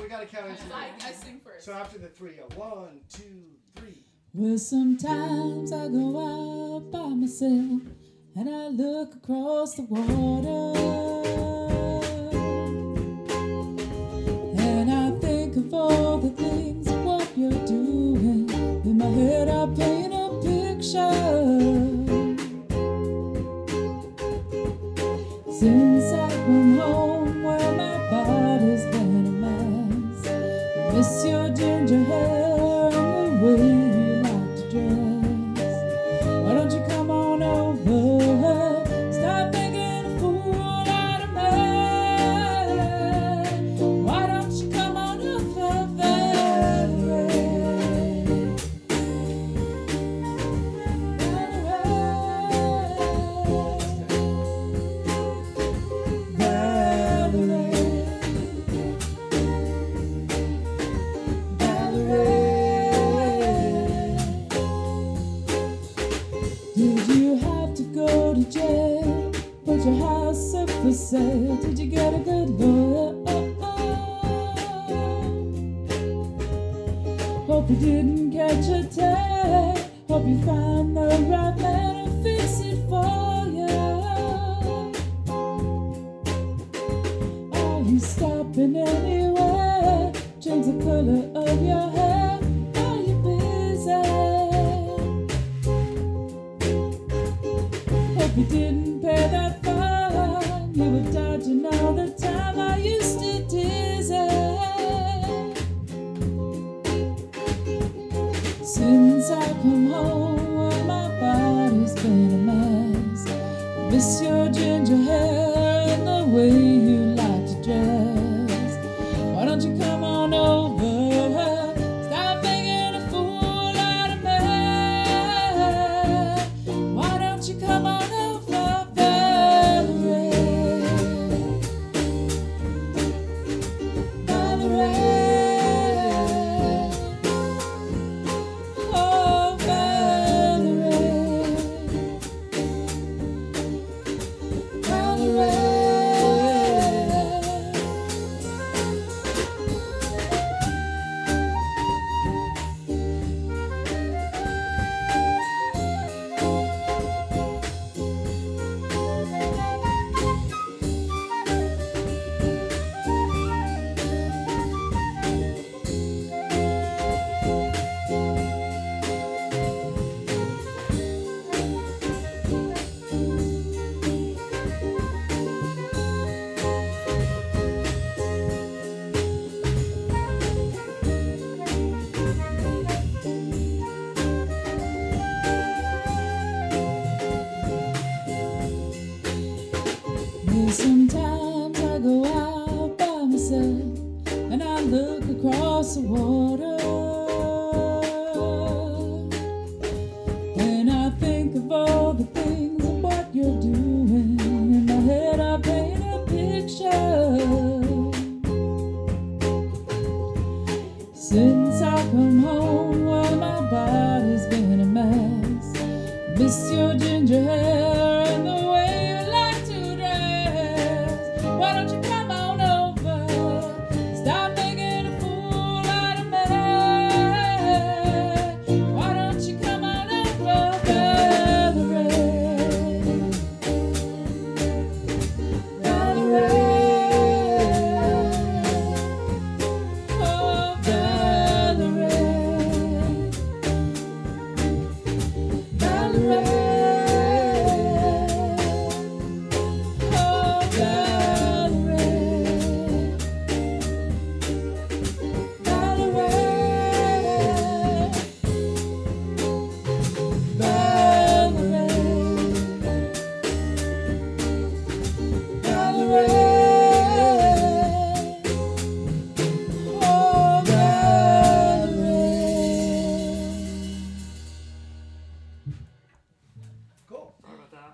gotta count it. I sing first. So after the three, 1, 2, 3. Well, sometimes I go out by myself and I look across the water, and I think of all the things of what you're doing. In my head I paint a picture. Since I come home, well, my body's been a mess. I miss your ginger hair and the way you like to dress. Why don't you come on over? Stop making a fool out of me. Why don't you come on over, Valerie? Did you have to go to jail? Put your house up for sale? Did you get a good lawyer? Hope you didn't catch a tag. Hope you find the right man to fix it for you. Are you stopping anywhere? Change the color of your hair. Are you busy? Hope you didn't pay that fine. You were dodging all the time. I used to dizzy. Since I come home, well, my body's been a mess. Miss your ginger hair and the way you like to dress. Why don't you come on over? Stop making a fool out of me. Why don't you come on over, Valerie? Valerie. Oh, Valerie. Valerie. Well, sometimes I go out by myself and I look across the water, and I think of all the things of what you're doing. In my head I paint a picture. Since I come home, well, my body's been a mess. Miss your ginger hair